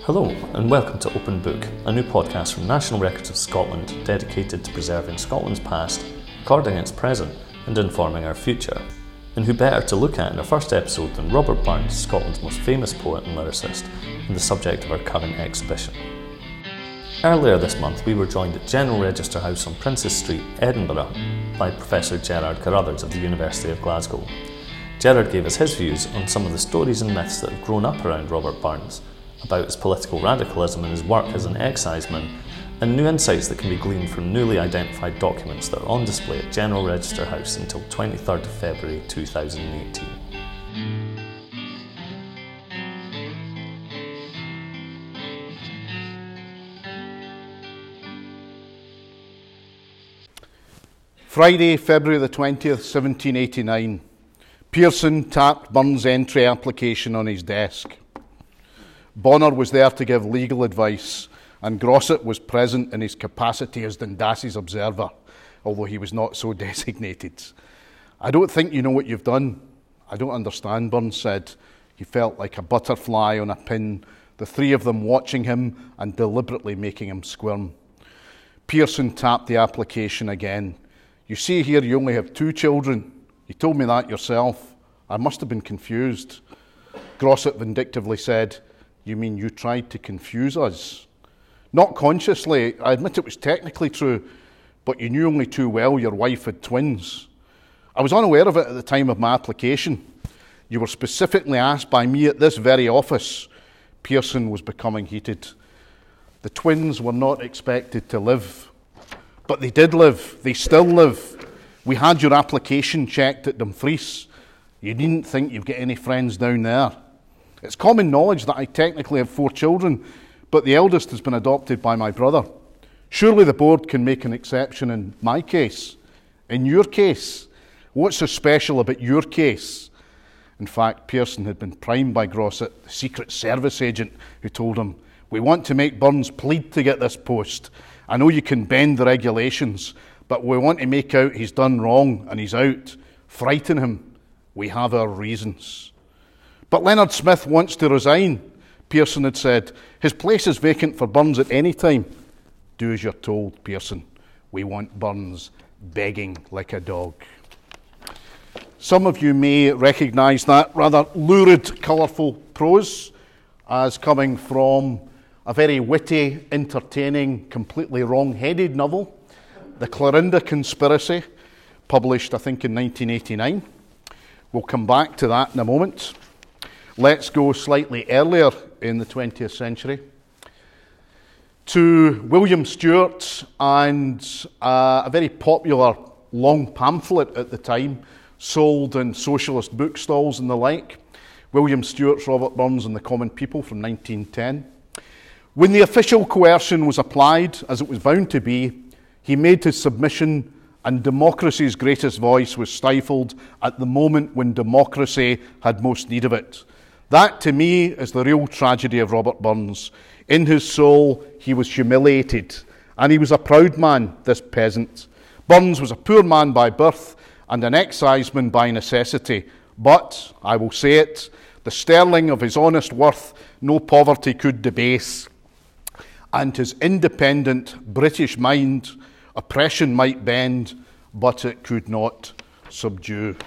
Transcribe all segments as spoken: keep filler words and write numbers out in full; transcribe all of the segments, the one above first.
Hello and welcome to Open Book, a new podcast from National Records of Scotland dedicated to preserving Scotland's past, recording its present and informing our future. And who better to look at in our first episode than Robert Burns, Scotland's most famous poet and lyricist, and the subject of our current exhibition. Earlier this month we were joined at General Register House on Princes Street, Edinburgh, by Professor Gerard Carruthers of the University of Glasgow. Gerard gave us his views on some of the stories and myths that have grown up around Robert Burns, about his political radicalism and his work as an exciseman, and new insights that can be gleaned from newly identified documents that are on display at General Register House until twenty-third of February two thousand eighteen. Friday, February the twentieth, seventeen eighty-nine. Pearson tapped Burns' entry application on his desk. Bonner was there to give legal advice, and Grosset was present in his capacity as Dundassy's observer, although he was not so designated. "I don't think you know what you've done." "I don't understand," Burns said. He felt like a butterfly on a pin, the three of them watching him and deliberately making him squirm. Pearson tapped the application again. "You see here you only have two children. You told me that yourself. I must have been confused." Grosset vindictively said, "You mean you tried to confuse us?" "Not consciously. I admit it was technically true, but you knew only too well your wife had twins." "I was unaware of it at the time of my application. You were specifically asked by me at this very office." Pearson was becoming heated. "The twins were not expected to live." "But they did live. They still live. We had your application checked at Dumfries. You needn't think you've got any friends down there. It's common knowledge that I technically have four children, but the eldest has been adopted by my brother. Surely the board can make an exception in my case." "In your case? What's so special about your case?" In fact, Pearson had been primed by Grosset, the Secret Service agent, who told him, "We want to make Burns plead to get this post. I know you can bend the regulations, but we want to make out he's done wrong and he's out. Frighten him. We have our reasons." "But Leonard Smith wants to resign," Pearson had said. "His place is vacant for Burns at any time." "Do as you're told, Pearson. We want Burns begging like a dog." Some of you may recognise that rather lurid, colourful prose as coming from a very witty, entertaining, completely wrong-headed novel, The Clarinda Conspiracy, published, I think, in nineteen eighty-nine. We'll come back to that in a moment. Let's go slightly earlier in the twentieth century to William Stewart and uh, a very popular long pamphlet at the time, sold in socialist bookstalls and the like. William Stewart's Robert Burns and the Common People from nineteen ten. When the official coercion was applied, as it was bound to be, he made his submission, and democracy's greatest voice was stifled at the moment when democracy had most need of it. That, to me, is the real tragedy of Robert Burns. In his soul, he was humiliated, and he was a proud man, this peasant. Burns was a poor man by birth and an exciseman by necessity, but, I will say it, the sterling of his honest worth no poverty could debase, and his independent British mind oppression might bend, but it could not subdue.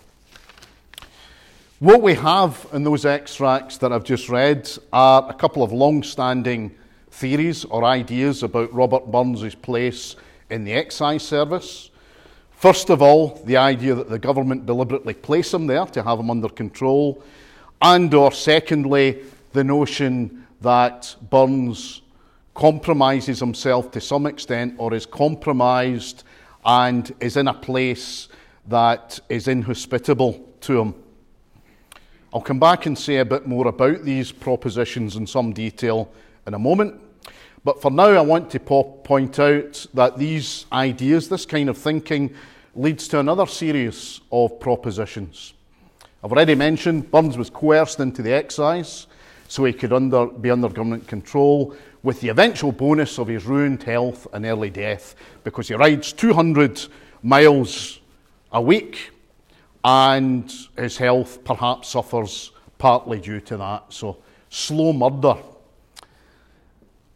What we have in those extracts that I've just read are a couple of long-standing theories or ideas about Robert Burns' place in the excise service. First of all, the idea that the government deliberately placed him there to have him under control, and or secondly, the notion that Burns compromises himself to some extent or is compromised and is in a place that is inhospitable to him. I'll come back and say a bit more about these propositions in some detail in a moment. But for now, I want to po- point out that these ideas, this kind of thinking, leads to another series of propositions. I've already mentioned Burns was coerced into the excise so he could under, be under government control, with the eventual bonus of his ruined health and early death, because he rides two hundred miles a week and his health perhaps suffers partly due to that. So, slow murder.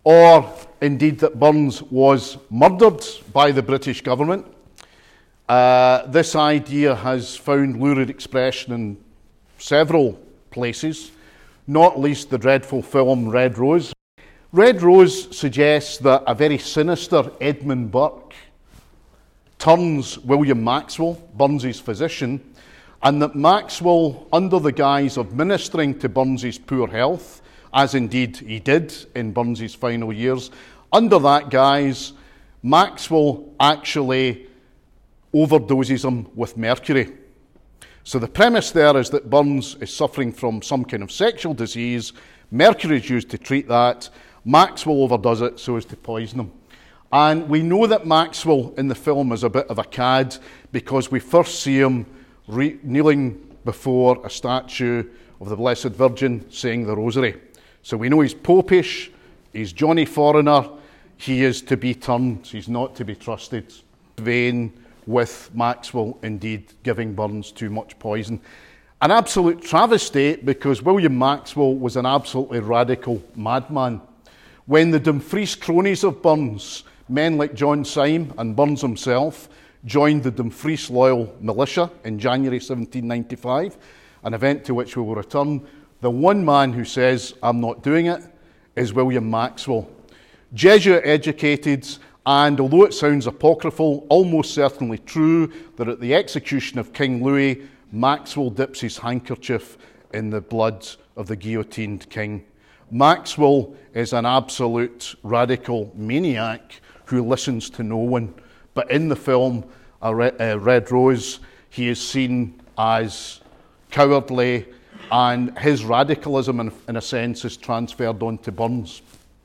or indeed that Burns was murdered by the British government. Uh, this idea has found lurid expression in several places, not least the dreadful film Red Rose. Red Rose suggests that a very sinister Edmund Burke turns William Maxwell, Burns's physician, and that Maxwell, under the guise of ministering to Burns's poor health, as indeed he did in Burns's final years, under that guise, Maxwell actually overdoses him with mercury. So the premise there is that Burns is suffering from some kind of sexual disease, mercury is used to treat that, Maxwell overdoes it so as to poison him. And we know that Maxwell in the film is a bit of a cad because we first see him re- kneeling before a statue of the Blessed Virgin saying the Rosary. So we know he's popish, he's Johnny Foreigner, he is to be turned, he's not to be trusted. Vain with Maxwell indeed giving Burns too much poison. An absolute travesty because William Maxwell was an absolutely radical madman. When the Dumfries cronies of Burns, men like John Syme and Burns himself, joined the Dumfries Loyal Militia in January seventeen ninety-five, an event to which we will return, the one man who says, "I'm not doing it," is William Maxwell. Jesuit educated, and although it sounds apocryphal, almost certainly true, that at the execution of King Louis, Maxwell dips his handkerchief in the blood of the guillotined king. Maxwell is an absolute radical maniac who listens to no one. But in the film uh, Red Rose, he is seen as cowardly, and his radicalism, in, in a sense, is transferred onto Burns.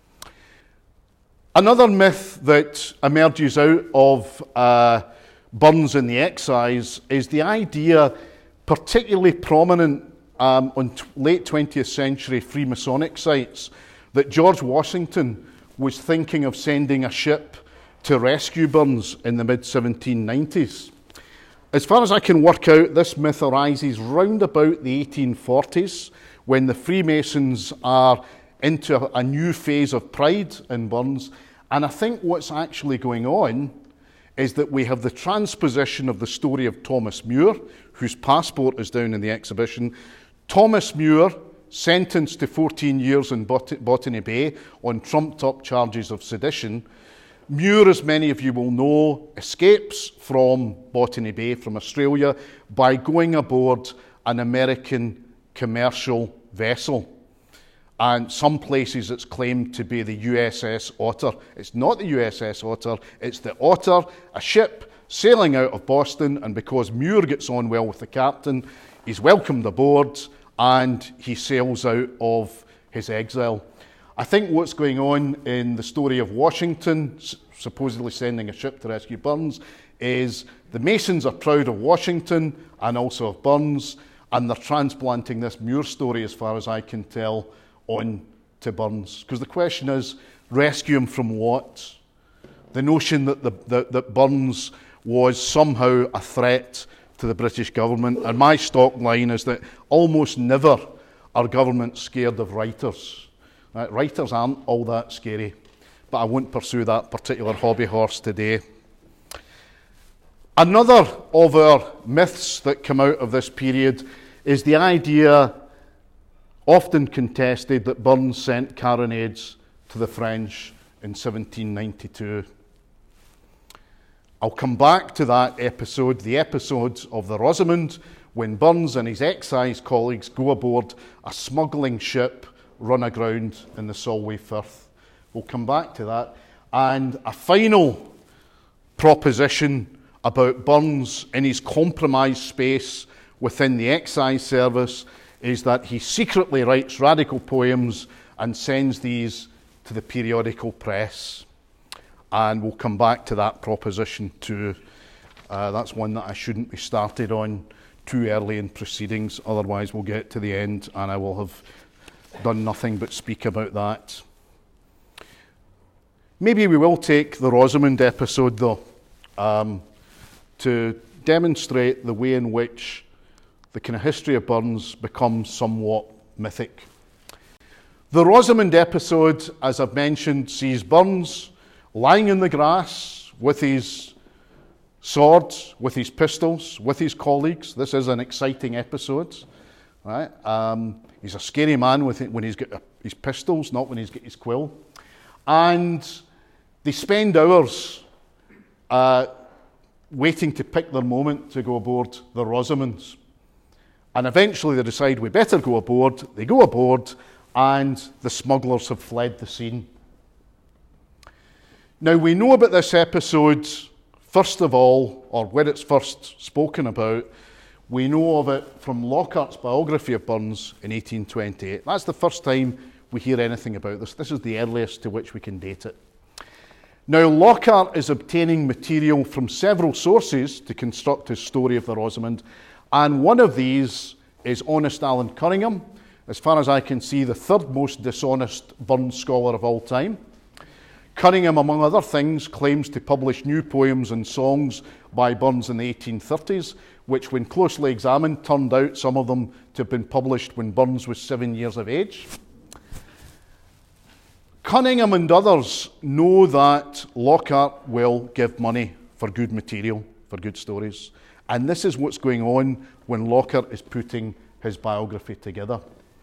Another myth that emerges out of uh, Burns in the Excise is the idea, particularly prominent um, on t- late twentieth century Freemasonic sites, that George Washington was thinking of sending a ship to rescue Burns in the mid seventeen nineties. As far as I can work out, this myth arises round about the eighteen forties, when the Freemasons are into a, a new phase of pride in Burns. And I think what's actually going on is that we have the transposition of the story of Thomas Muir, whose passport is down in the exhibition. Thomas Muir, sentenced to fourteen years in Bot- Botany Bay on trumped-up charges of sedition. Muir, as many of you will know, escapes from Botany Bay, from Australia, by going aboard an American commercial vessel. And some places it's claimed to be the U S S Otter. It's not the U S S Otter, it's the Otter, a ship sailing out of Boston, and because Muir gets on well with the captain, he's welcomed aboard and he sails out of his exile. I think what's going on in the story of Washington, supposedly sending a ship to rescue Burns, is the Masons are proud of Washington and also of Burns, and they're transplanting this Muir story, as far as I can tell, on to Burns. Because the question is, rescue him from what? The notion that, the, that, that Burns was somehow a threat to the British government. And my stock line is that almost never are governments scared of writers. Right? Writers aren't all that scary. But I won't pursue that particular hobby horse today. Another of our myths that come out of this period is the idea, often contested, that Burns sent carronades to the French in seventeen ninety-two. I'll come back to that episode, the episode of the Rosamond, when Burns and his excise colleagues go aboard a smuggling ship run aground in the Solway Firth. We'll come back to that. And a final proposition about Burns in his compromised space within the excise service is that he secretly writes radical poems and sends these to the periodical press. And we'll come back to that proposition too. Uh, that's one that I shouldn't be started on too early in proceedings, otherwise we'll get to the end and I will have done nothing but speak about that. Maybe we will take the Rosamond episode though, um, to demonstrate the way in which the kind of history of Burns becomes somewhat mythic. The Rosamond episode, as I've mentioned, sees Burns lying in the grass with his swords, with his pistols, with his colleagues. This is an exciting episode. Right? Um, he's a scary man with it when he's got his pistols, not when he's got his quill. And they spend hours uh, waiting to pick their moment to go aboard the Rosamonds. And eventually they decide we better go aboard. They go aboard, and the smugglers have fled the scene. Now, we know about this episode, first of all, or when it's first spoken about, we know of it from Lockhart's biography of Burns in eighteen twenty-eight. That's the first time we hear anything about this. This is the earliest to which we can date it. Now, Lockhart is obtaining material from several sources to construct his story of the Rosamond, and one of these is honest Alan Cunningham, as far as I can see, the third most dishonest Burns scholar of all time. Cunningham, among other things, claims to publish new poems and songs by Burns in the eighteen thirties, which, when closely examined, turned out some of them to have been published when Burns was seven years of age. Cunningham and others know that Lockhart will give money for good material, for good stories. And this is what's going on when Lockhart is putting his biography together.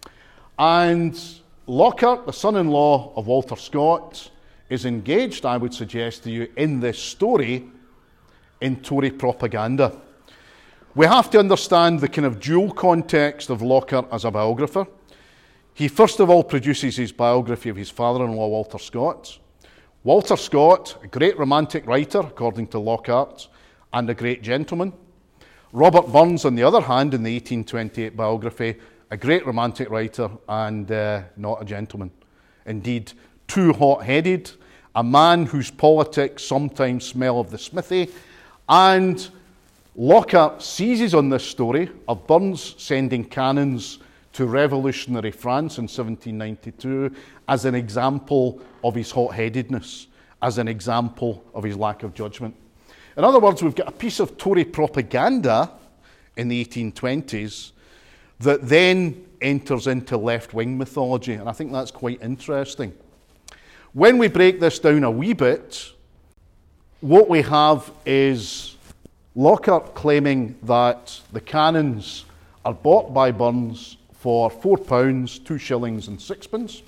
And Lockhart, the son-in-law of Walter Scott, is engaged, I would suggest to you, in this story in Tory propaganda. We have to understand the kind of dual context of Lockhart as a biographer. He first of all produces his biography of his father-in-law, Walter Scott. Walter Scott, a great romantic writer, according to Lockhart, and a great gentleman. Robert Burns, on the other hand, in the eighteen twenty-eight biography, a great romantic writer and uh, not a gentleman. Indeed, too hot-headed, a man whose politics sometimes smell of the smithy, and Lockhart seizes on this story of Burns sending cannons to revolutionary France in seventeen ninety-two as an example of his hot-headedness, as an example of his lack of judgment. In other words, we've got a piece of Tory propaganda in the eighteen twenties that then enters into left-wing mythology, and I think that's quite interesting. When we break this down a wee bit, what we have is Lockhart claiming that the cannons are bought by Burns for four pounds, two shillings and sixpence.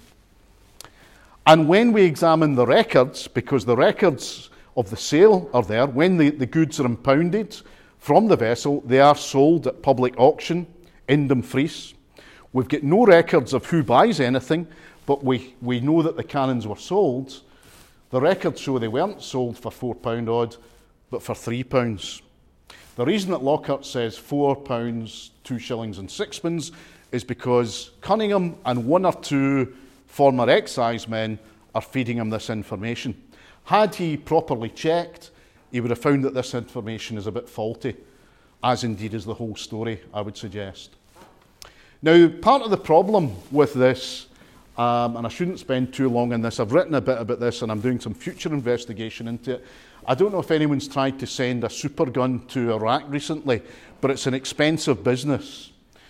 And when we examine the records, because the records of the sale are there, when the, the goods are impounded from the vessel, they are sold at public auction in Dumfries. We've got no records of who buys anything, but we, we know that the cannons were sold. The records show they weren't sold for four pounds odd, but for three pounds. The reason that Lockhart says four pounds, two shillings and sixpence is because Cunningham and one or two former excisemen are feeding him this information. Had he properly checked, he would have found that this information is a bit faulty, as indeed is the whole story, I would suggest. Now, part of the problem with this, um, and I shouldn't spend too long on this, I've written a bit about this and I'm doing some future investigation into it. I don't know if anyone's tried to send a super gun to Iraq recently, but it's an expensive business.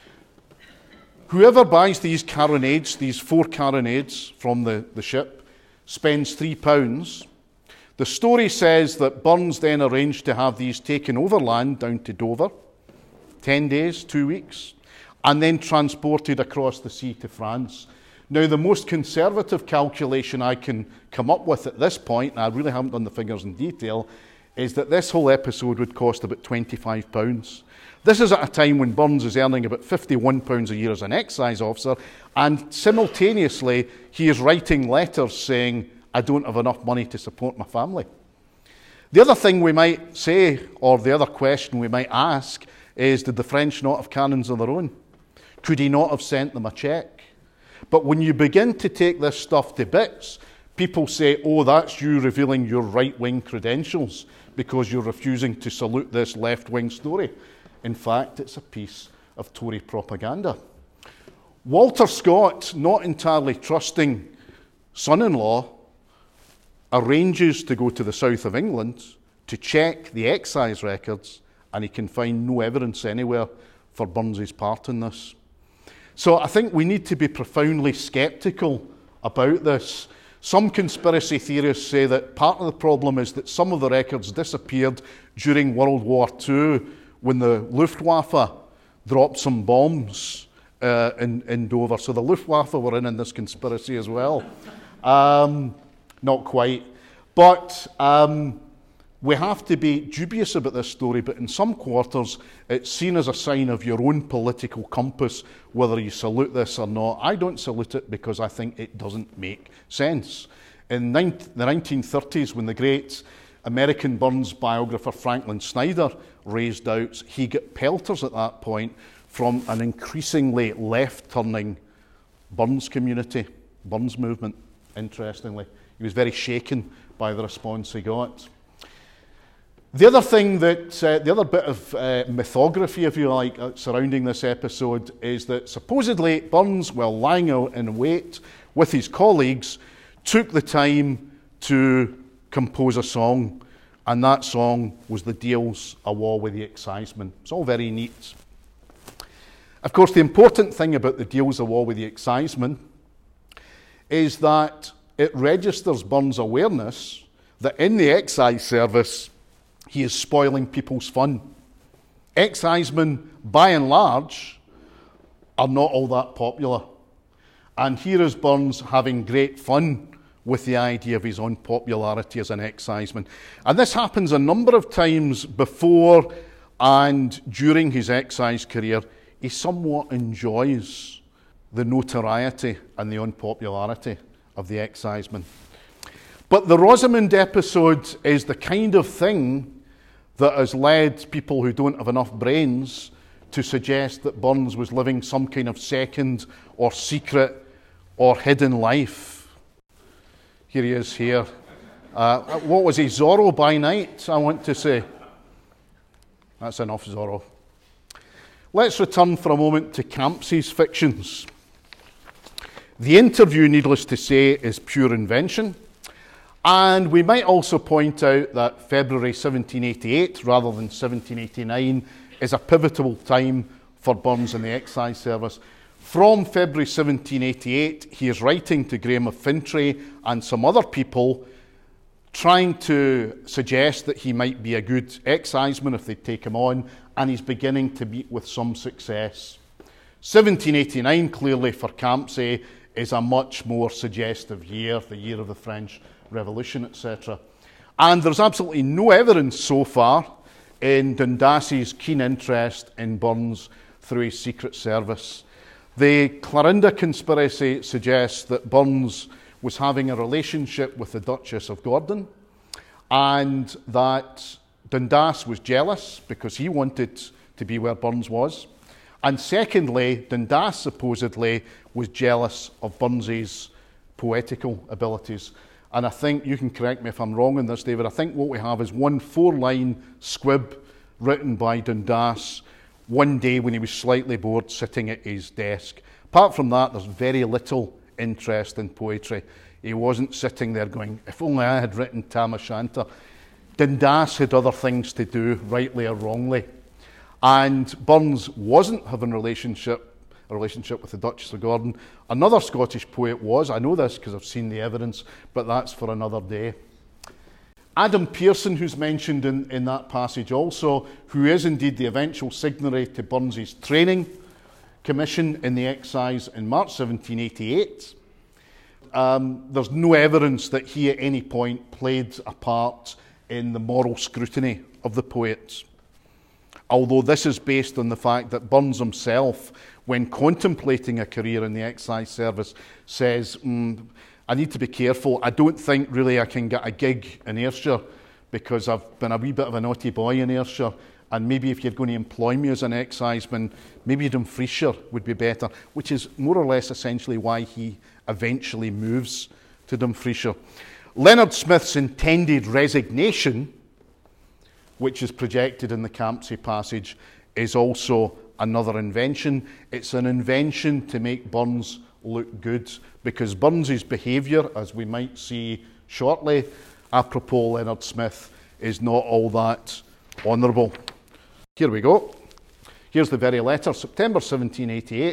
Whoever buys these carronades, these four carronades from the, the ship, spends three pounds. The story says that Burns then arranged to have these taken overland down to Dover, ten days, two weeks, and then transported across the sea to France. Now, the most conservative calculation I can come up with at this point, and I really haven't done the figures in detail, is that this whole episode would cost about twenty-five pounds. This is at a time when Burns is earning about fifty-one pounds a year as an excise officer, and simultaneously he is writing letters saying, I don't have enough money to support my family. The other thing we might say, or the other question we might ask, is did the French not have cannons of their own? Could he not have sent them a cheque? But when you begin to take this stuff to bits, people say, oh, that's you revealing your right-wing credentials because you're refusing to salute this left-wing story. In fact, it's a piece of Tory propaganda. Walter Scott, not entirely trusting son-in-law, arranges to go to the south of England to check the excise records, and he can find no evidence anywhere for Burns's part in this. So I think we need to be profoundly sceptical about this. Some conspiracy theorists say that part of the problem is that some of the records disappeared during World War Two when the Luftwaffe dropped some bombs uh, in, in Dover. So the Luftwaffe were in in this conspiracy as well. Um, not quite. But um, we have to be dubious about this story, but in some quarters it's seen as a sign of your own political compass, whether you salute this or not. I don't salute it because I think it doesn't make sense. In the nineteen thirties, when the great American Burns biographer Franklin Snyder raised doubts, he got pelters at that point from an increasingly left-turning Burns community, Burns movement, interestingly. He was very shaken by the response he got. The other thing that, uh, the other bit of uh, mythography, if you like, uh, surrounding this episode is that supposedly Burns, while lying out in wait with his colleagues, took the time to compose a song, and that song was The Deal's A War with the Excisemen. It's all very neat. Of course, the important thing about The Deal's A War with the Excisemen is that it registers Burns' awareness that in the excise service, he is spoiling people's fun. Excisemen, by and large, are not all that popular. And here is Burns having great fun with the idea of his own popularity as an exciseman. And this happens a number of times before and during his excise career. He somewhat enjoys the notoriety and the unpopularity of the exciseman. But the Rosamond episode is the kind of thing that has led people who don't have enough brains to suggest that Burns was living some kind of second or secret or hidden life. Here he is here. Uh, what was he, Zorro by night, I want to say. That's enough Zorro. Let's return for a moment to Campsey's fictions. The interview, needless to say, is pure invention. And we might also point out that February seventeen eighty-eight, rather than seventeen eighty-nine, is a pivotal time for Burns in the excise service. From February seventeen eighty-eight, he is writing to Graham of Fintray and some other people, trying to suggest that he might be a good exciseman if they take him on, and he's beginning to meet with some success. seventeen eighty-nine, clearly, for Campsey, is a much more suggestive year, the year of the French Revolution, et cetera. And there's absolutely no evidence so far in Dundas's keen interest in Burns through his secret service. The Clarinda conspiracy suggests that Burns was having a relationship with the Duchess of Gordon, and that Dundas was jealous because he wanted to be where Burns was. And secondly, Dundas supposedly was jealous of Burns's poetical abilities. And I think, you can correct me if I'm wrong on this, David, I think what we have is one four-line squib written by Dundas one day when he was slightly bored sitting at his desk. Apart from that, there's very little interest in poetry. He wasn't sitting there going, if only I had written Tam O'Shanter. Dundas had other things to do, rightly or wrongly. And Burns wasn't having a relationship a relationship with the Duchess of Gordon. Another Scottish poet was. I know this because I've seen the evidence, but that's for another day. Adam Pearson, who's mentioned in, in that passage also, who is indeed the eventual signatory to Burns's training commission in the excise in March seventeen eighty-eight. Um, there's no evidence that he at any point played a part in the moral scrutiny of the poets. Although this is based on the fact that Burns himself, when contemplating a career in the excise service, says, mm, I need to be careful. I don't think really I can get a gig in Ayrshire because I've been a wee bit of a naughty boy in Ayrshire, and maybe if you're going to employ me as an exciseman, maybe Dumfriesshire would be better, which is more or less essentially why he eventually moves to Dumfriesshire. Leonard Smith's intended resignation, which is projected in the Campsey passage, is also another invention. It's an invention to make Burns look good, because Burns's behaviour, as we might see shortly, apropos Leonard Smith, is not all that honourable. Here we go. Here's the very letter. September seventeen eighty-eight.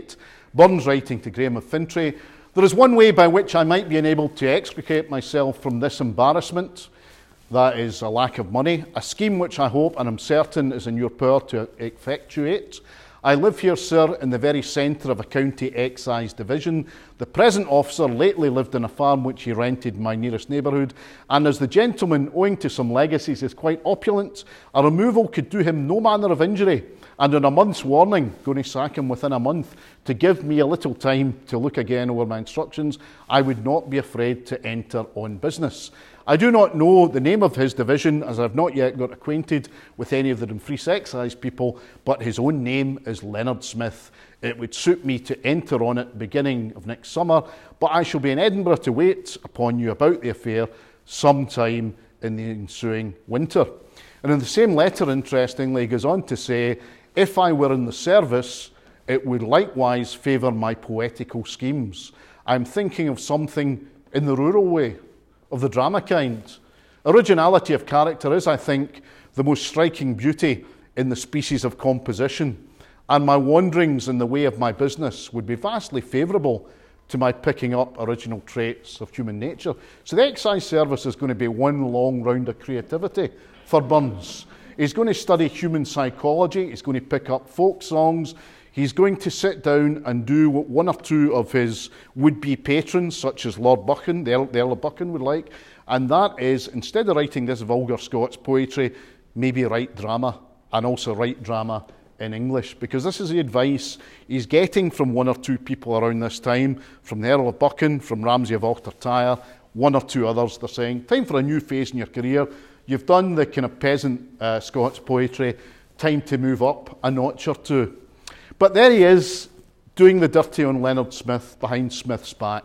Burns writing to Graham of Fintry, "There is one way by which I might be enabled to extricate myself from this embarrassment. That is a lack of money, a scheme which I hope and am certain is in your power to effectuate. I live here, sir, in the very centre of a county excise division. The present officer lately lived in a farm which he rented in my nearest neighbourhood, and as the gentleman, owing to some legacies, is quite opulent, a removal could do him no manner of injury, and on a month's warning, going to sack him within a month, to give me a little time to look again over my instructions, I would not be afraid to enter on business. I do not know the name of his division, as I have not yet got acquainted with any of the Dumfries excise people, but his own name is Leonard Smith. It would suit me to enter on it beginning of next summer, but I shall be in Edinburgh to wait upon you about the affair sometime in the ensuing winter." And in the same letter, interestingly, he goes on to say, "If I were in the service, it would likewise favour my poetical schemes. I am thinking of something in the rural way, of the drama kind. Originality of character is, I think, the most striking beauty in the species of composition, and my wanderings in the way of my business would be vastly favourable to my picking up original traits of human nature." So the excise service is going to be one long round of creativity for Burns. He's going to study human psychology, he's going to pick up folk songs, he's going to sit down and do what one or two of his would-be patrons, such as Lord Buchan, the Earl, the Earl of Buchan, would like, and that is, instead of writing this vulgar Scots poetry, maybe write drama, and also write drama in English, because this is the advice he's getting from one or two people around this time, from the Earl of Buchan, from Ramsay of Aldertyre, one or two others. They're saying, time for a new phase in your career. You've done the kind of peasant uh, Scots poetry, time to move up a notch or two. But there he is, doing the dirty on Leonard Smith behind Smith's back,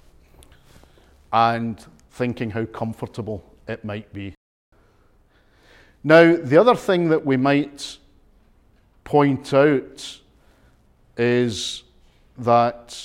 and thinking how comfortable it might be. Now, the other thing that we might point out is that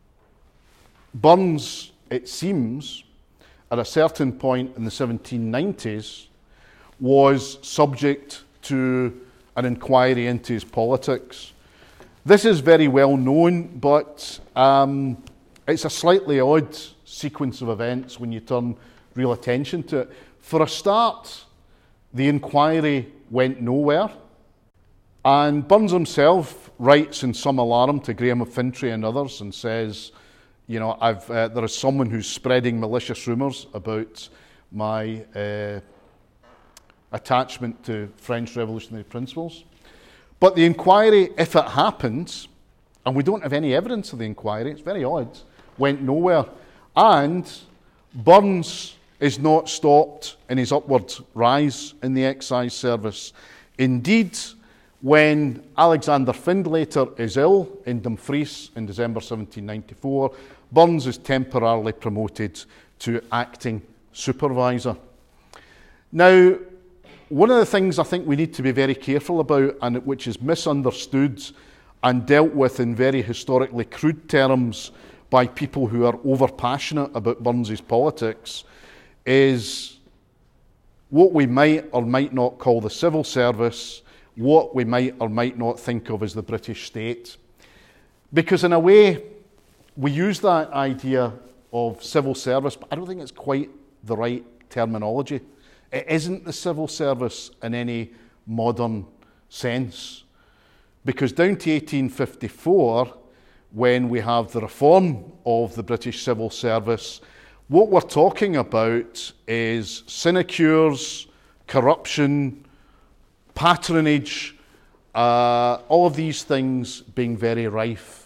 Burns, it seems, at a certain point in the seventeen nineties, was subject to an inquiry into his politics. This is very well known, but um, it's a slightly odd sequence of events when you turn real attention to it. For a start, the inquiry went nowhere, and Burns himself writes in some alarm to Graham of Fintry and others and says, you know, I've, uh, there is someone who's spreading malicious rumours about my uh, attachment to French revolutionary principles. But the inquiry, if it happened, and we don't have any evidence of the inquiry, it's very odd, went nowhere. And Burns is not stopped in his upward rise in the excise service. Indeed, when Alexander Findlater is ill in Dumfries in December seventeen ninety-four, Burns is temporarily promoted to acting supervisor. Now, one of the things I think we need to be very careful about, and which is misunderstood and dealt with in very historically crude terms by people who are over-passionate about Burns's politics, is what we might or might not call the civil service, what we might or might not think of as the British state. Because in a way, we use that idea of civil service, but I don't think it's quite the right terminology. It isn't the civil service in any modern sense. Because down to eighteen fifty-four, when we have the reform of the British civil service, what we're talking about is sinecures, corruption, patronage, uh, all of these things being very rife.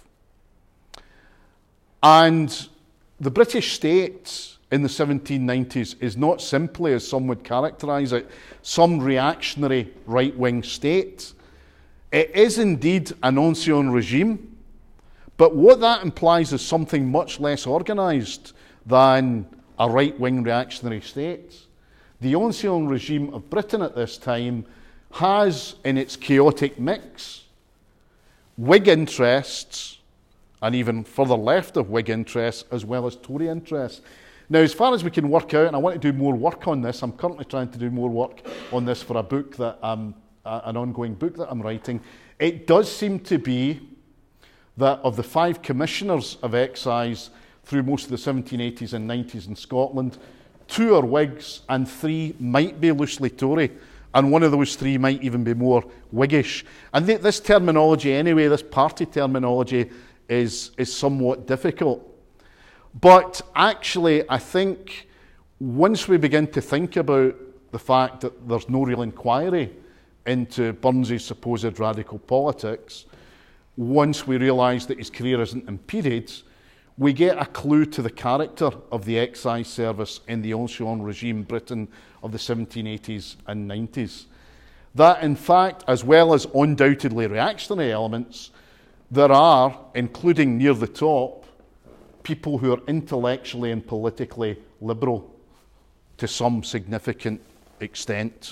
And the British state in the seventeen nineties is not simply, as some would characterise it, some reactionary right-wing state. It is indeed an ancien regime, but what that implies is something much less organised than a right-wing reactionary state. The ancien regime of Britain at this time has in its chaotic mix Whig interests, and even further left of Whig interests, as well as Tory interests. Now, as far as we can work out, and I want to do more work on this, I'm currently trying to do more work on this for a book that um, an ongoing book that I'm writing. It does seem to be that of the five commissioners of excise through most of the seventeen eighties and nineties in Scotland, two are Whigs and three might be loosely Tory, and one of those three might even be more Whiggish. And th- this terminology anyway, this party terminology, is, is somewhat difficult. But actually, I think once we begin to think about the fact that there's no real inquiry into Burns's supposed radical politics, once we realise that his career isn't impeded, we get a clue to the character of the excise service in the ancien regime Britain of the seventeen eighties and nineties. That, in fact, as well as undoubtedly reactionary elements, there are, including near the top, people who are intellectually and politically liberal to some significant extent.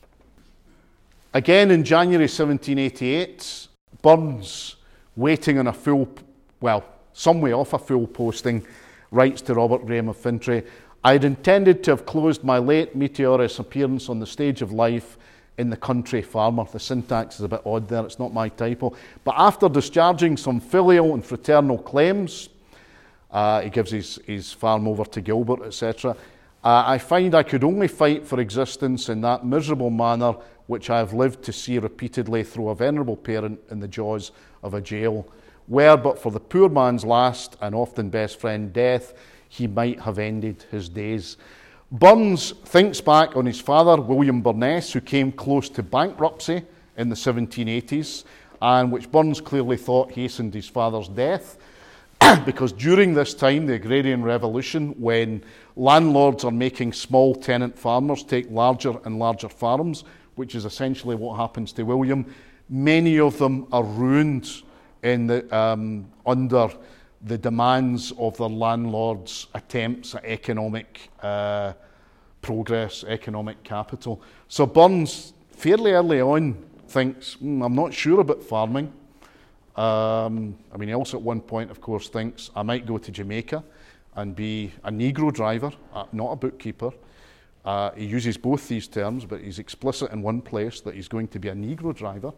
Again, in January seventeen eighty-eight, Burns, waiting on a full, well, some way off a full posting, writes to Robert Graham of Fintry, "I had intended to have closed my late meteorous appearance on the stage of life in the country farmer." The syntax is a bit odd there, it's not my typo. "But after discharging some filial and fraternal claims," uh, he gives his, his farm over to Gilbert, et cetera, uh, "I find I could only fight for existence in that miserable manner which I have lived to see repeatedly through a venerable parent in the jaws of a jail, where but for the poor man's last and often best friend death, he might have ended his days." Burns thinks back on his father, William Burness, who came close to bankruptcy in the seventeen eighties, and which Burns clearly thought hastened his father's death, because during this time, the Agrarian Revolution, when landlords are making small tenant farmers take larger and larger farms, which is essentially what happens to William, many of them are ruined in the, um, under the demands of their landlords' attempts at economic uh, progress, economic capital. So Burns, fairly early on, thinks, mm, I'm not sure about farming. Um, I mean, he also at one point, of course, thinks, I might go to Jamaica and be a Negro driver, uh, not a bookkeeper. Uh, he uses both these terms, but he's explicit in one place that he's going to be a Negro driver.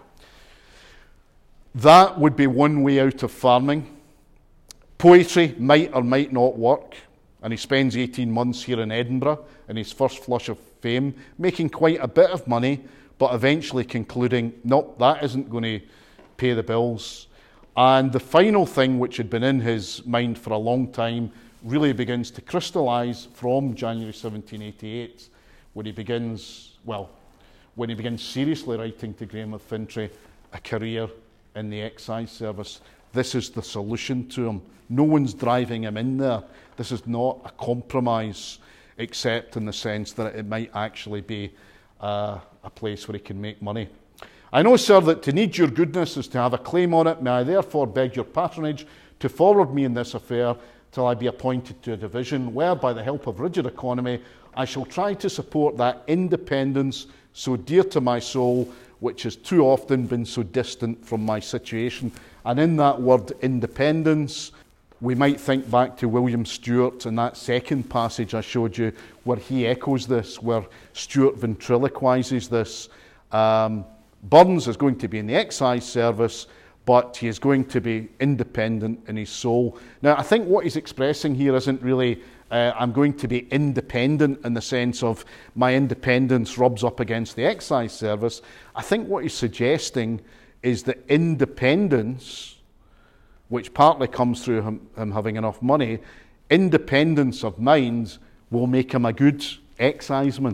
That would be one way out of farming. Poetry might or might not work, and he spends eighteen months here in Edinburgh in his first flush of fame, making quite a bit of money, but eventually concluding, nope, that isn't going to pay the bills. And the final thing, which had been in his mind for a long time, really begins to crystallise from January seventeen eighty-eight, when he begins, well, when he begins seriously writing to Graham of Fintry, a career in the excise service. This is the solution to him. No one's driving him in there. This is not a compromise, except in the sense that it might actually be uh, a place where he can make money. "I know, sir, that to need your goodness is to have a claim on it. May I therefore beg your patronage to forward me in this affair till I be appointed to a division, where, by the help of rigid economy, I shall try to support that independence so dear to my soul, which has too often been so distant from my situation." And in that word independence, we might think back to William Stewart in that second passage I showed you, where he echoes this, where Stewart ventriloquizes this. Um, Burns is going to be in the excise service, but he is going to be independent in his soul. Now, I think what he's expressing here isn't really, uh, I'm going to be independent in the sense of my independence rubs up against the excise service. I think what he's suggesting is that independence, which partly comes through him, him having enough money, independence of mind will make him a good exciseman.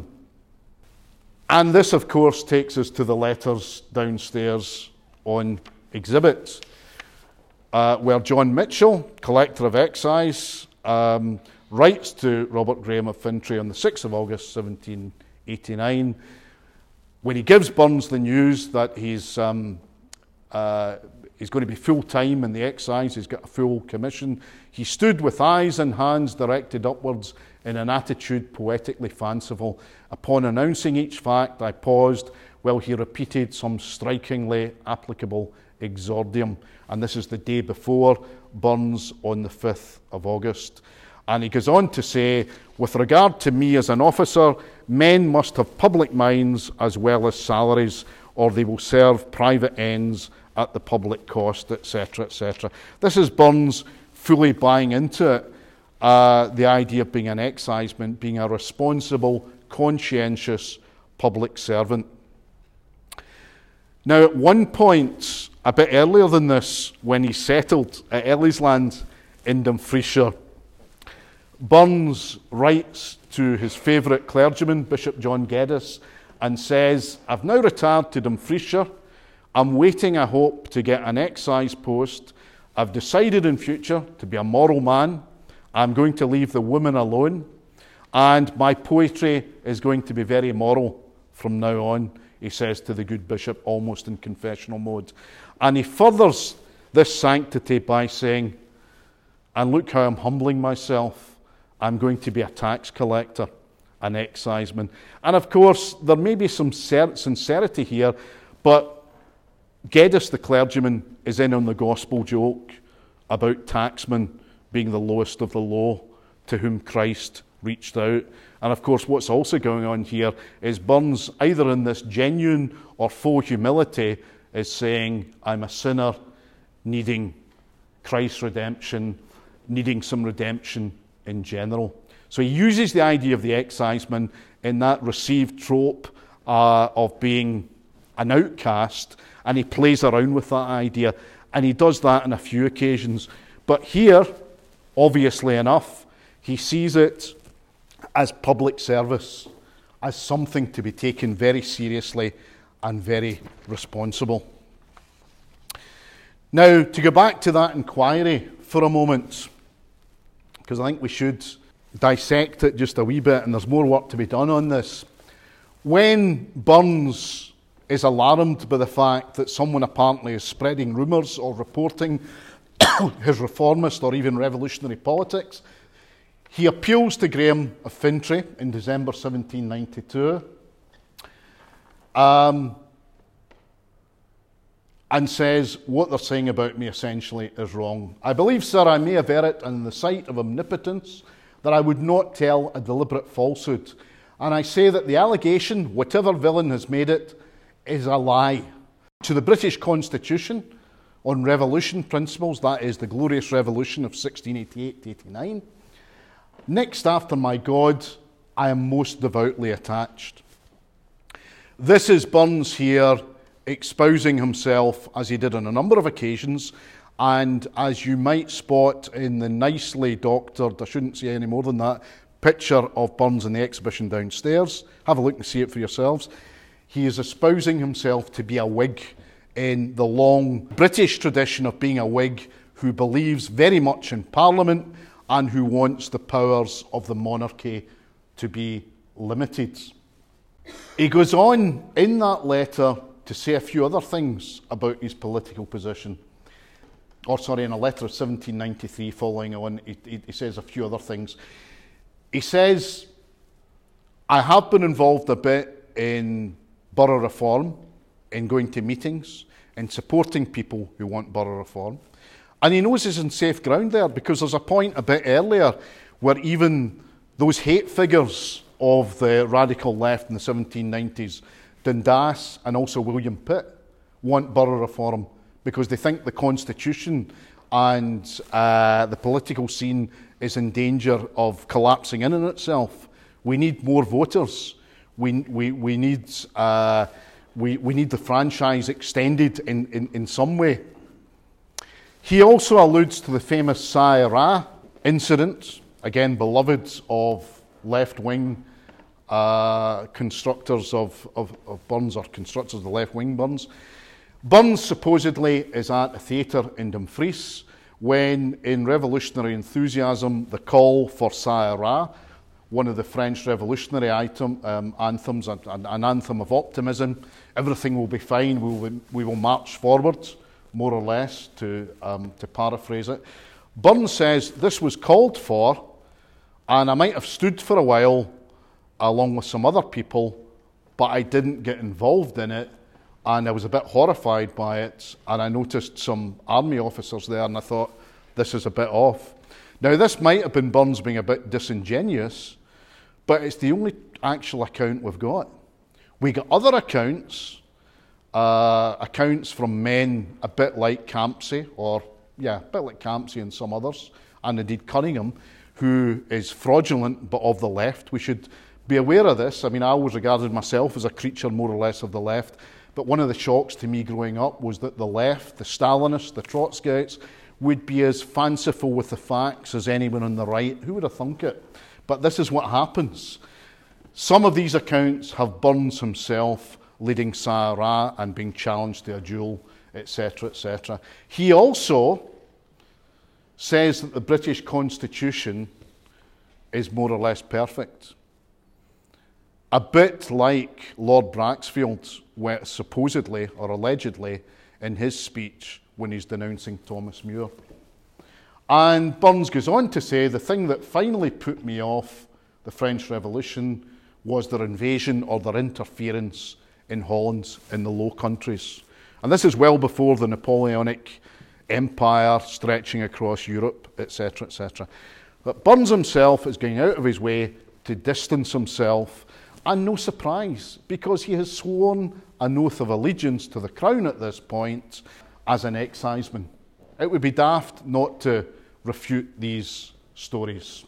And this, of course, takes us to the letters downstairs on exhibit, uh, where John Mitchell, collector of excise, um, writes to Robert Graham of Fintry on the sixth of August seventeen eighty-nine, when he gives Burns the news that he's um, uh, he's going to be full-time in the excise, he's got a full commission. He stood with eyes and hands directed upwards in an attitude poetically fanciful. Upon announcing each fact, I paused while he repeated some strikingly applicable exordium. And this is the day before Burns on the fifth of August. And he goes on to say, with regard to me as an officer, men must have public minds as well as salaries, or they will serve private ends at the public cost, et cetera, et cetera. This is Burns fully buying into it, uh, the idea of being an exciseman, being a responsible, conscientious public servant. Now, at one point, a bit earlier than this, when he settled at Ellisland in Dumfriesshire, Burns writes to his favourite clergyman, Bishop John Geddes, and says, "I've now retired to Dumfriesshire. I'm waiting, I hope, to get an excise post. I've decided in future to be a moral man. I'm going to leave the women alone. And my poetry is going to be very moral from now on," he says to the good bishop, almost in confessional mode. And he furthers this sanctity by saying, "And look how I'm humbling myself. I'm going to be a tax collector, an exciseman." And of course, there may be some sincerity here, but Geddes, the clergyman, is in on the gospel joke about taxmen being the lowest of the low to whom Christ reached out. And of course, what's also going on here is Burns, either in this genuine or faux humility, is saying, I'm a sinner needing Christ's redemption, needing some redemption in general. So he uses the idea of the exciseman in that received trope uh, of being an outcast, and he plays around with that idea, and he does that on a few occasions. But here, obviously enough, he sees it as public service, as something to be taken very seriously and very responsible. Now, to go back to that inquiry for a moment, because I think we should dissect it just a wee bit, and there's more work to be done on this. When Burns is alarmed by the fact that someone apparently is spreading rumours or reporting his reformist or even revolutionary politics, he appeals to Graham of Fintry in December seventeen ninety-two um, and says, what they're saying about me essentially is wrong. I believe, sir, I may aver it in the sight of omnipotence that I would not tell a deliberate falsehood. And I say that the allegation, whatever villain has made it, is a lie. To the British Constitution on revolution principles, that is the Glorious Revolution of sixteen eighty-eight to eighty-nine, next after my God, I am most devoutly attached. This is Burns here espousing himself, as he did on a number of occasions, and as you might spot in the nicely doctored, I shouldn't say any more than that, picture of Burns in the exhibition downstairs. Have a look and see it for yourselves. He is espousing himself to be a Whig in the long British tradition of being a Whig who believes very much in Parliament and who wants the powers of the monarchy to be limited. He goes on in that letter to say a few other things about his political position. Or sorry, in a letter of seventeen ninety-three following on, he, he, he says a few other things. He says, I have been involved a bit in borough reform, in going to meetings, in supporting people who want borough reform. And he knows he's in safe ground there, because there's a point a bit earlier where even those hate figures of the radical left in the seventeen nineties, Dundas and also William Pitt, want borough reform because they think the Constitution and uh, the political scene is in danger of collapsing in on itself. We need more voters. We we we need uh, we we need the franchise extended in, in, in some way. He also alludes to the famous Sa Ra incident, again beloved of left-wing uh, constructors of, of, of Burns, or constructors of the left-wing Burns. Burns supposedly is at a theatre in Dumfries when, in revolutionary enthusiasm, the call for Sa Ra, one of the French revolutionary item, um, anthems, an, an anthem of optimism, everything will be fine, we will, we will march forward, more or less, to, um, to paraphrase it. Burns says, this was called for, and I might have stood for a while along with some other people, but I didn't get involved in it, and I was a bit horrified by it, and I noticed some army officers there, and I thought, this is a bit off. Now, this might have been Burns being a bit disingenuous, but it's the only actual account we've got. We got other accounts, uh, accounts from men a bit like Campsie, or yeah, a bit like Campsie and some others, and indeed Cunningham, who is fraudulent but of the left. We should be aware of this. I mean, I always regarded myself as a creature more or less of the left, but one of the shocks to me growing up was that the left, the Stalinists, the Trotskyites, would be as fanciful with the facts as anyone on the right. Who would have thunk it? But this is what happens. Some of these accounts have Burns himself leading Sayeret and being challenged to a duel, et cetera, et cetera. He also says that the British Constitution is more or less perfect. A bit like Lord Braxfield, where supposedly or allegedly in his speech when he's denouncing Thomas Muir. And Burns goes on to say, the thing that finally put me off the French Revolution was their invasion or their interference in Holland, in the Low Countries. And this is well before the Napoleonic Empire stretching across Europe, et cetera, et cetera. But Burns himself is going out of his way to distance himself, and no surprise, because he has sworn an oath of allegiance to the Crown at this point as an exciseman. It would be daft not to refute these stories.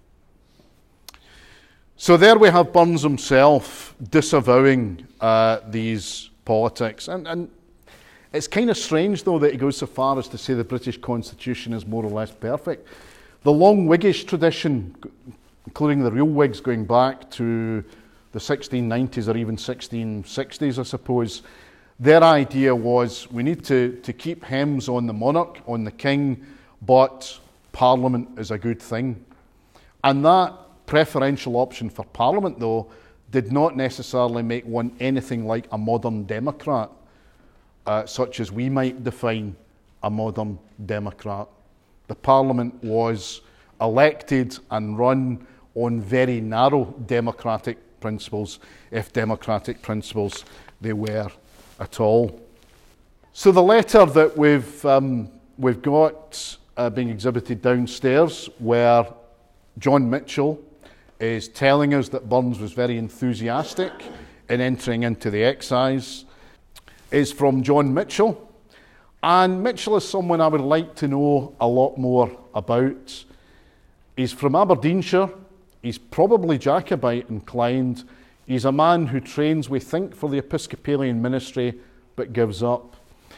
So there we have Burns himself disavowing uh, these politics. And, and it's kind of strange, though, that he goes so far as to say the British Constitution is more or less perfect. The long Whiggish tradition, including the real Whigs going back to the sixteen nineties or even sixteen sixties, I suppose, their idea was we need to, to keep hems on the monarch, on the king, but Parliament is a good thing. And that preferential option for Parliament, though, did not necessarily make one anything like a modern democrat, uh, such as we might define a modern democrat. The Parliament was elected and run on very narrow democratic principles, if democratic principles they were at all. So the letter that we've um, we've got uh, being exhibited downstairs, where John Mitchell is telling us that Burns was very enthusiastic in entering into the excise, is from John Mitchell. And Mitchell is someone I would like to know a lot more about. He's from Aberdeenshire. He's probably Jacobite inclined. He's a man who trains, we think, for the Episcopalian ministry, but gives up.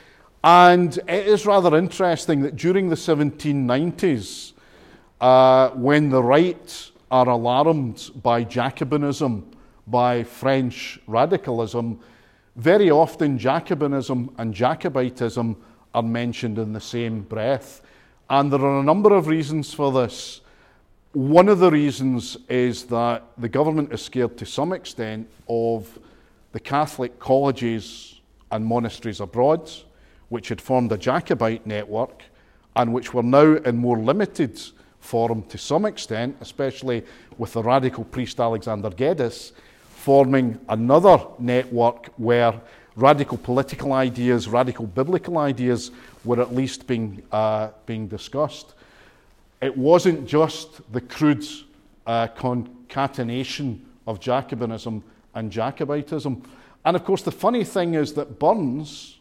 And it is rather interesting that during the seventeen nineties, uh, when the right are alarmed by Jacobinism, by French radicalism, very often Jacobinism and Jacobitism are mentioned in the same breath. And there are a number of reasons for this. One of the reasons is that the government is scared to some extent of the Catholic colleges and monasteries abroad, which had formed a Jacobite network and which were now in more limited form to some extent, especially with the radical priest Alexander Geddes, forming another network where radical political ideas, radical biblical ideas were at least being, uh, being discussed. It wasn't just the crude uh, concatenation of Jacobinism and Jacobitism. And of course, the funny thing is that Burns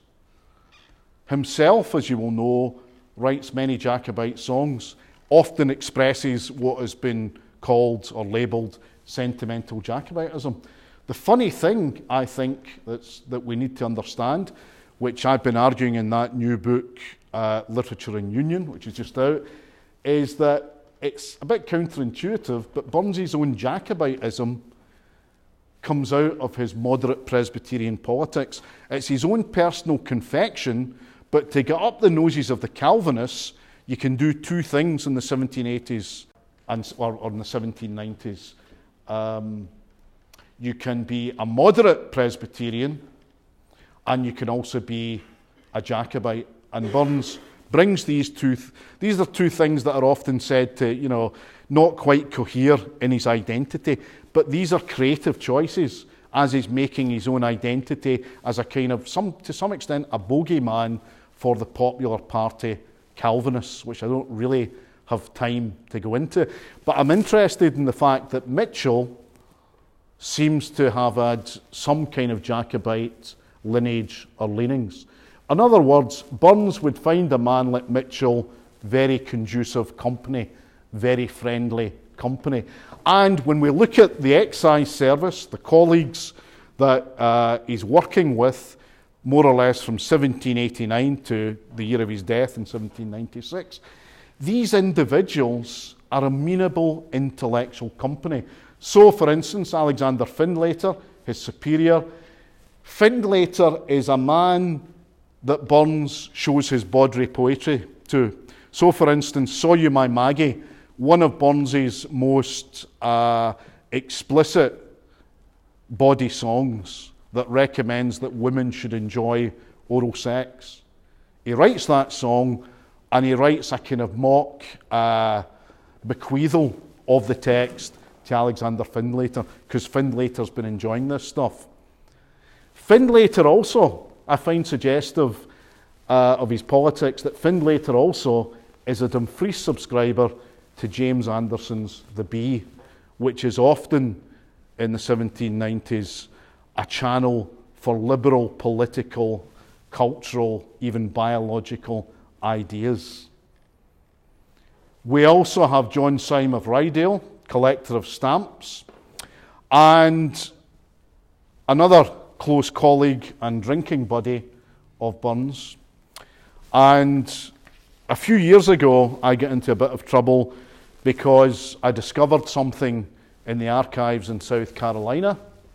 himself, as you will know, writes many Jacobite songs, often expresses what has been called or labelled sentimental Jacobitism. The funny thing, I think, that's, that we need to understand, which I've been arguing in that new book, uh, Literature and Union, which is just out, is that it's a bit counterintuitive, but Burns' own Jacobitism comes out of his moderate Presbyterian politics. It's his own personal confection, but to get up the noses of the Calvinists, you can do two things in the seventeen eighties and, or, or in the seventeen nineties. Um, you can be a moderate Presbyterian, and you can also be a Jacobite. And Burns brings these two, th- these are two things that are often said to, you know, not quite cohere in his identity, but these are creative choices as he's making his own identity as a kind of, some to some extent, a bogeyman for the popular party Calvinists, which I don't really have time to go into. But I'm interested in the fact that Mitchell seems to have had some kind of Jacobite lineage or leanings. In other words, Burns would find a man like Mitchell very conducive company, very friendly company. And when we look at the excise service, the colleagues that uh, he's working with, more or less from seventeen eighty-nine to the year of his death in seventeen ninety-six, these individuals are amenable intellectual company. So, for instance, Alexander Findlater, his superior, Findlater is a man that Burns shows his Baudry poetry to. So, for instance, Saw You My Maggie, one of Burns's most uh, explicit body songs that recommends that women should enjoy oral sex. He writes that song, and he writes a kind of mock uh, bequeathal of the text to Alexander Findlater, because Findlater's been enjoying this stuff. Findlater also, I find suggestive uh, of his politics, that Findlater also is a Dumfries subscriber to James Anderson's The Bee, which is often in the seventeen nineties a channel for liberal political, cultural, even biological ideas. We also have John Syme of Ryedale, collector of stamps, and another close colleague and drinking buddy of Burns. And a few years ago, I got into a bit of trouble because I discovered something in the archives in South Carolina.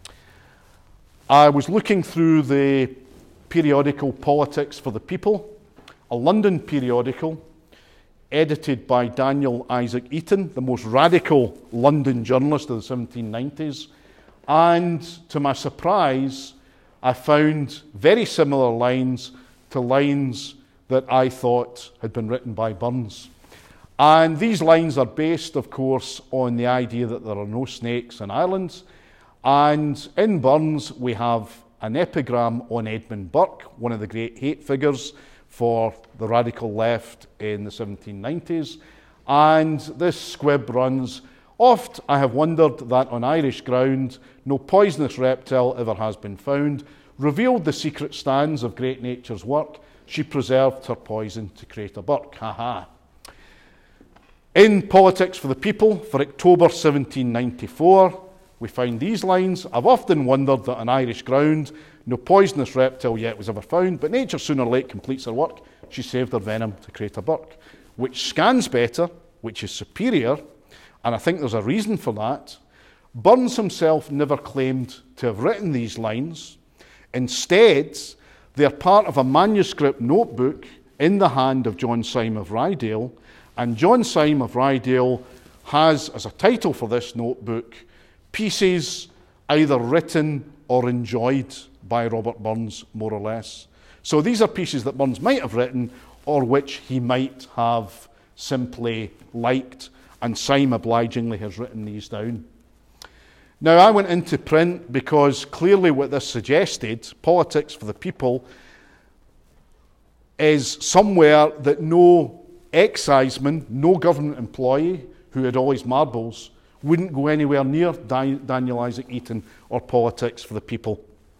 I was looking through the periodical Politics for the People, a London periodical edited by Daniel Isaac Eaton, the most radical London journalist of the seventeen nineties. And to my surprise, I found very similar lines to lines that I thought had been written by Burns. And these lines are based, of course, on the idea that there are no snakes in Ireland. And in Burns, we have an epigram on Edmund Burke, one of the great hate figures for the radical left in the seventeen nineties. And this squib runs, "Oft I have wondered that on Irish ground no poisonous reptile ever has been found. Revealed the secret stands of great nature's work, she preserved her poison to create a Burke." Ha ha. In Politics for the People, for October seventeen ninety-four, we find these lines: "I've often wondered that on Irish ground no poisonous reptile yet was ever found, but nature sooner or late completes her work. She saved her venom to create a Burke," which scans better, which is superior, and I think there's a reason for that. Burns himself never claimed to have written these lines. Instead, they're part of a manuscript notebook in the hand of John Syme of Ryedale, and John Syme of Ryedale has, as a title for this notebook, pieces either written or enjoyed by Robert Burns, more or less. So these are pieces that Burns might have written or which he might have simply liked, and Syme obligingly has written these down. Now, I went into print because clearly what this suggested, Politics for the People, is somewhere that no exciseman, no government employee who had all his marbles wouldn't go anywhere near Daniel Isaac Eaton or Politics for the People.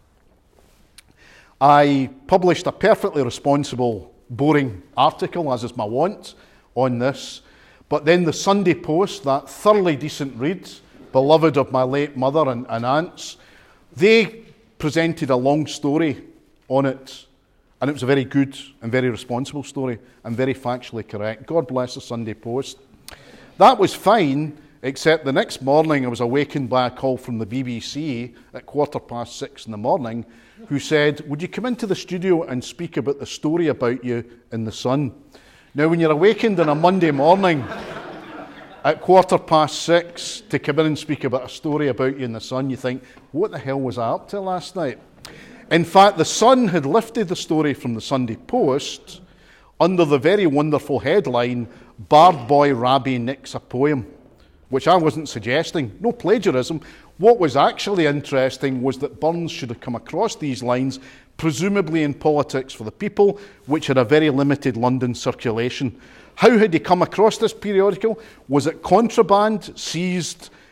I published a perfectly responsible, boring article, as is my wont, on this. But then the Sunday Post, that thoroughly decent read, beloved of my late mother and, and aunts, they presented a long story on it. And it was a very good and very responsible story and very factually correct. God bless the Sunday Post. That was fine, except the next morning I was awakened by a call from the B B C at quarter past six in the morning, who said, "Would you come into the studio and speak about the story about you in the Sun?" Now, when you're awakened on a Monday morning at quarter past six to come in and speak about a story about you in the Sun, you think, what the hell was I up to last night? In fact, the Sun had lifted the story from the Sunday Post under the very wonderful headline, "Bard Boy Rabbi Nicks a Poem," which I wasn't suggesting, no plagiarism. What was actually interesting was that Burns should have come across these lines, presumably in Politics for the People, which had a very limited London circulation. How had he come across this periodical? Was it contraband, seized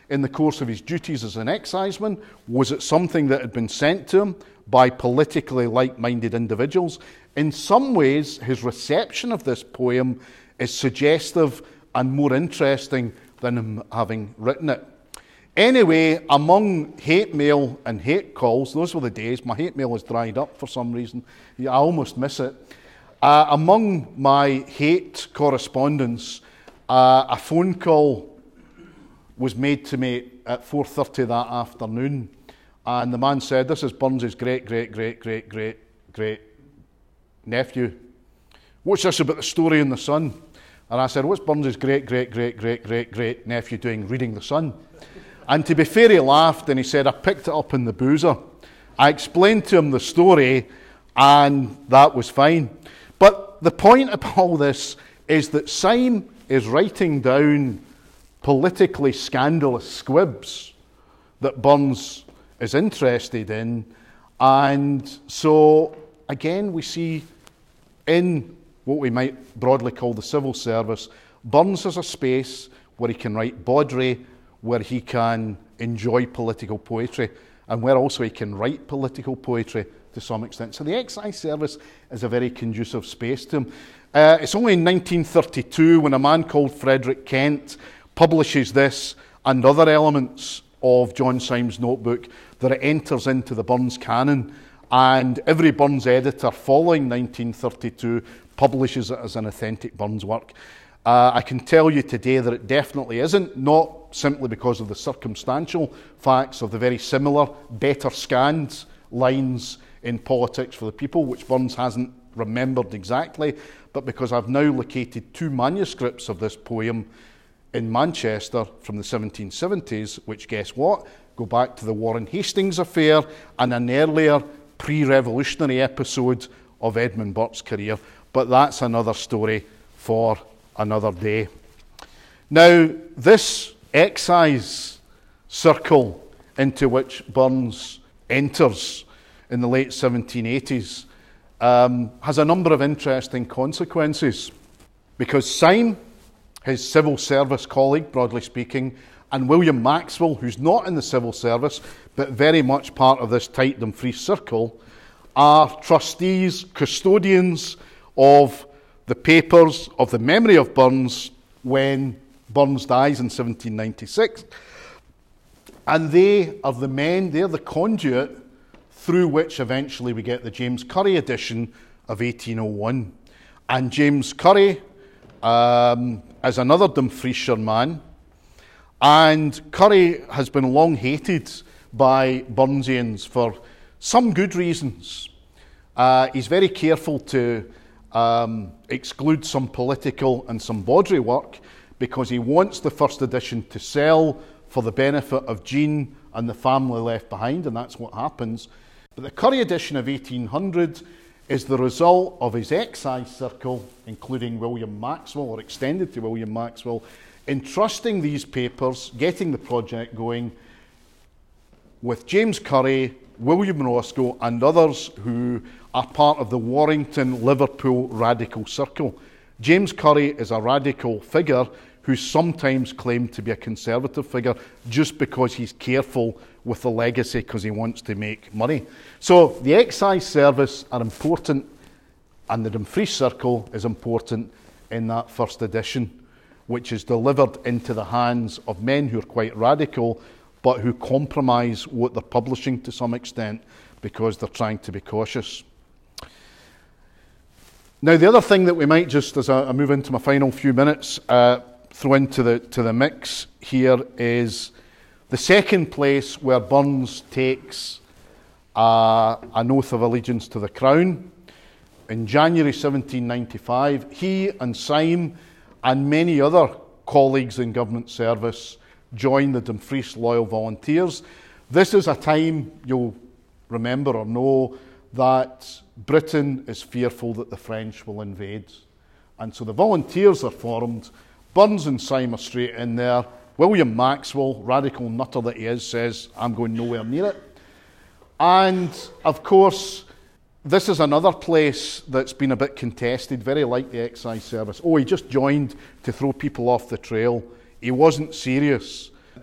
in the course of his duties as an exciseman? Was it something that had been sent to him by politically like-minded individuals? In some ways, his reception of this poem is suggestive and more interesting than him having written it. Anyway, among hate mail and hate calls, those were the days. My hate mail has dried up for some reason. I almost miss it. Uh, among my hate correspondence, uh, a phone call was made to me at four thirty that afternoon, and the man said, "This is Burns's great, great, great, great, great, great nephew. What's this about the story in the Sun?" And I said, "What's Burns's great, great, great, great, great, great nephew doing reading the Sun?" And to be fair, he laughed and he said, "I picked it up in the Boozer." I explained to him the story, and that was fine. But the point of all this is that Syme is writing down politically scandalous squibs that Burns is interested in. And so, again, we see in what we might broadly call the civil service, Burns has a space where he can write Baudry, where he can enjoy political poetry, and where also he can write political poetry to some extent. So the excise service is a very conducive space to him. Uh, it's only in nineteen thirty-two when a man called Frederick Kent publishes this and other elements of John Syme's notebook that it enters into the Burns canon, and every Burns editor following nineteen thirty-two publishes it as an authentic Burns work. Uh, I can tell you today that it definitely isn't, not simply because of the circumstantial facts of the very similar, better scanned lines in Politics for the People, which Burns hasn't remembered exactly, but because I've now located two manuscripts of this poem in Manchester from the seventeen seventies, which, guess what, go back to the Warren Hastings affair and an earlier pre-revolutionary episode of Edmund Burke's career. But that's another story for another day. Now, this excise circle into which Burns enters in the late seventeen eighties um, has a number of interesting consequences, because Syme, his civil service colleague, broadly speaking, and William Maxwell, who's not in the civil service, but very much part of this tight Dumfries circle, are trustees, custodians of the papers of the memory of Burns when Burns dies in seventeen ninety-six. And they are the men, they're the conduit through which eventually we get the James Curry edition of eighteen oh one. And James Curry um, is another Dumfriesshire man, and Curry has been long hated by Burnsians for some good reasons. Uh, he's very careful to um, exclude some political and some Baudry work because he wants the first edition to sell for the benefit of Jean and the family left behind, and that's what happens. But the Curry edition of eighteen hundred is the result of his excise circle, including William Maxwell, or extended to William Maxwell, entrusting these papers, getting the project going, with James Curry, William Roscoe, and others who are part of the Warrington Liverpool radical circle. James Curry is a radical figure who's sometimes claimed to be a conservative figure just because he's careful with the legacy because he wants to make money. So the excise service are important, and the Dumfries circle is important in that first edition, which is delivered into the hands of men who are quite radical but who compromise what they're publishing to some extent because they're trying to be cautious. Now, the other thing that we might just, as I move into my final few minutes, uh, throw into the to the mix here is the second place where Burns takes uh, an oath of allegiance to the Crown. In January seventeen ninety-five, he and Syme and many other colleagues in government service join the Dumfries Loyal Volunteers. This is a time, you'll remember or know, that Britain is fearful that the French will invade. And so the volunteers are formed. Burns and Syme are straight in there. William Maxwell, radical nutter that he is, says, I'm going nowhere near it. And, of course, this is another place that's been a bit contested, very like the excise service. Oh, he just joined to throw people off the trail. He wasn't serious.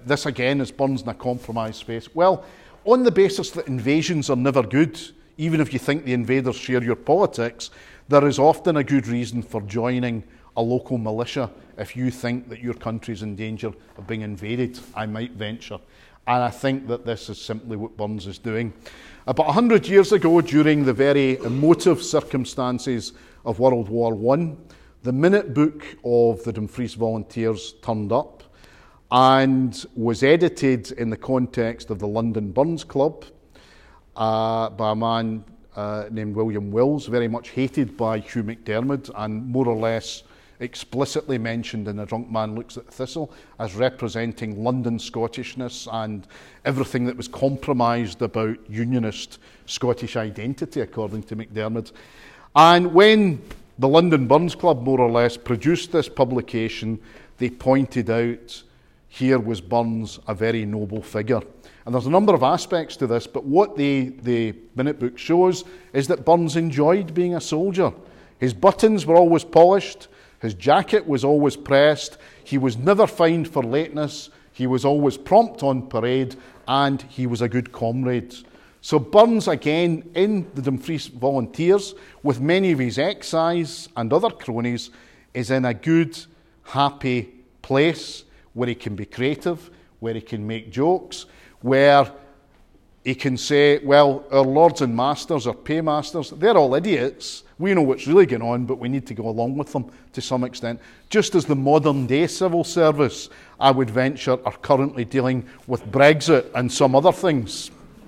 this again is Burns in a compromise space. Well, on the basis that invasions are never good, even if you think the invaders share your politics, there is often a good reason for joining a local militia if you think that your country is in danger of being invaded, I might venture. And I think that this is simply what Burns is doing. About one hundred years ago, during the very emotive circumstances of World War One, the minute book of the Dumfries Volunteers turned up and was edited in the context of the London Burns Club uh, by a man uh, named William Wills, very much hated by Hugh McDermott and more or less explicitly mentioned in A Drunk Man Looks at the Thistle as representing London Scottishness and everything that was compromised about unionist Scottish identity, according to McDermott. And when the London Burns Club more or less produced this publication, they pointed out here was Burns a very noble figure. And there's a number of aspects to this, but what the, the minute book shows is that Burns enjoyed being a soldier. His buttons were always polished, his jacket was always pressed, he was never fined for lateness, he was always prompt on parade, and he was a good comrade. So Burns, again, in the Dumfries Volunteers, with many of his excise and other cronies, is in a good, happy place where he can be creative, where he can make jokes, where he can say, well, our lords and masters, our paymasters, they're all idiots. We know what's really going on, but we need to go along with them to some extent. Just as the modern day civil service, I would venture, are currently dealing with Brexit and some other things.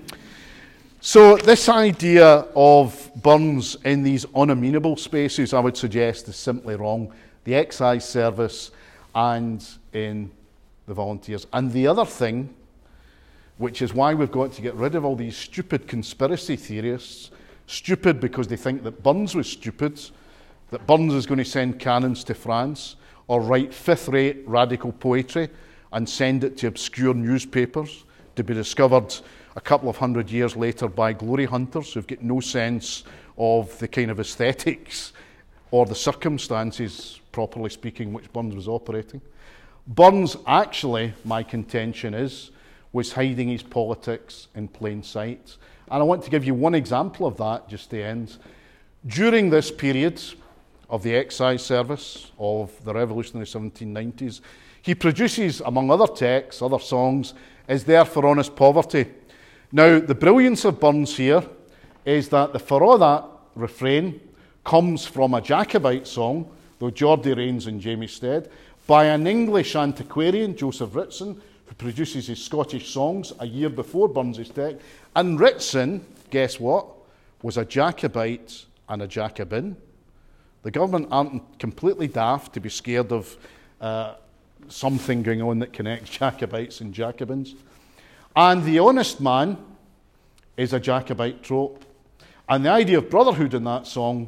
So this idea of Burns in these unamenable spaces, I would suggest, is simply wrong. The excise service and in the volunteers. And the other thing, which is why we've got to get rid of all these stupid conspiracy theorists, stupid because they think that Burns was stupid, that Burns is going to send cannons to France, or write fifth-rate radical poetry and send it to obscure newspapers to be discovered a couple of hundred years later by glory hunters who've got no sense of the kind of aesthetics or the circumstances, properly speaking, which Burns was operating. Burns, actually, my contention is, was hiding his politics in plain sight. And I want to give you one example of that just to end. During this period of the excise service of the revolutionary seventeen nineties, he produces, among other texts, other songs, Is There for Honest Poverty? Now, the brilliance of Burns here is that the for all that refrain comes from a Jacobite song, though Geordie reigns in Jamie Stead, by an English antiquarian, Joseph Ritson, who produces his Scottish songs a year before Burns' text. And Ritson, guess what, was a Jacobite and a Jacobin. The government aren't completely daft to be scared of uh, something going on that connects Jacobites and Jacobins. And the honest man is a Jacobite trope. And the idea of brotherhood in that song,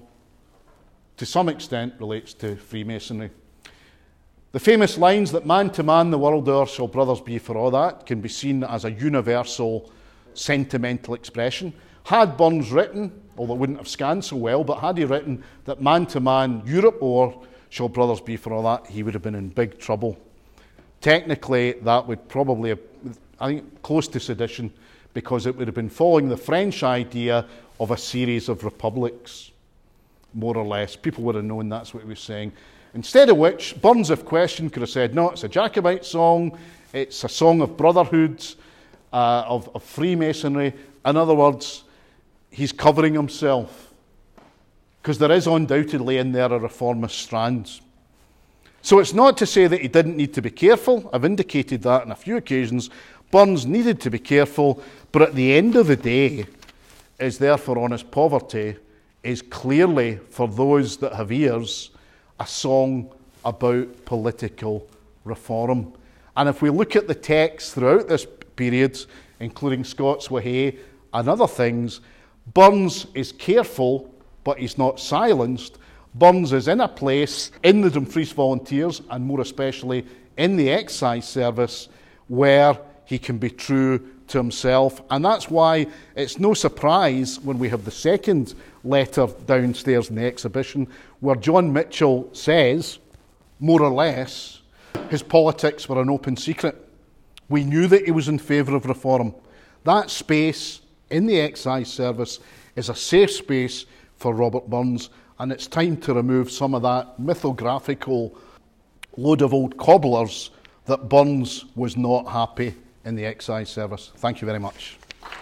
to some extent, relates to Freemasonry. The famous lines that man to man the world o'er shall brothers be for all that can be seen as a universal sentimental expression. Had Burns written, although it wouldn't have scanned so well, but had he written that man to man Europe o'er shall brothers be for all that, he would have been in big trouble. Technically, that would probably have, I think, close to sedition, because it would have been following the French idea of a series of republics, more or less. People would have known that's what he was saying. Instead of which, Burns, if questioned, could have said, no, it's a Jacobite song, it's a song of brotherhood, uh, of, of Freemasonry. In other words, he's covering himself, because there is undoubtedly in there a reformist strand. So it's not to say that he didn't need to be careful. I've indicated that on a few occasions. Burns needed to be careful, but at the end of the day, Is There for Honest Poverty is clearly, for those that have ears, a song about political reform. And if we look at the text throughout this period, including Scots Wha Hae and other things, Burns is careful, but he's not silenced. Burns is in a place in the Dumfries Volunteers, and more especially in the excise service, where he can be true to himself. And that's why it's no surprise when we have the second letter downstairs in the exhibition, where John Mitchell says, more or less, his politics were an open secret. We knew that he was in favour of reform. That space in the Excise Service is a safe space for Robert Burns, and it's time to remove some of that mythographical load of old cobblers that Burns was not happy in the Excise Service. Thank you very much.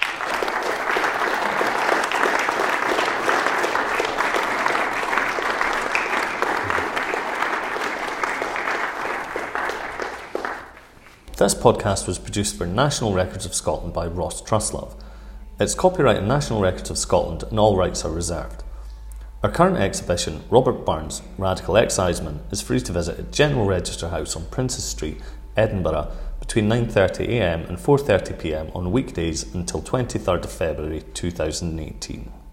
This podcast was produced for National Records of Scotland by Ross Truslove. It's copyright in National Records of Scotland and all rights are reserved. Our current exhibition, Robert Burns, Radical Exciseman, is free to visit at General Register House on Princes Street, Edinburgh, between nine thirty a m and four thirty p m on weekdays until twenty-third of February two thousand eighteen.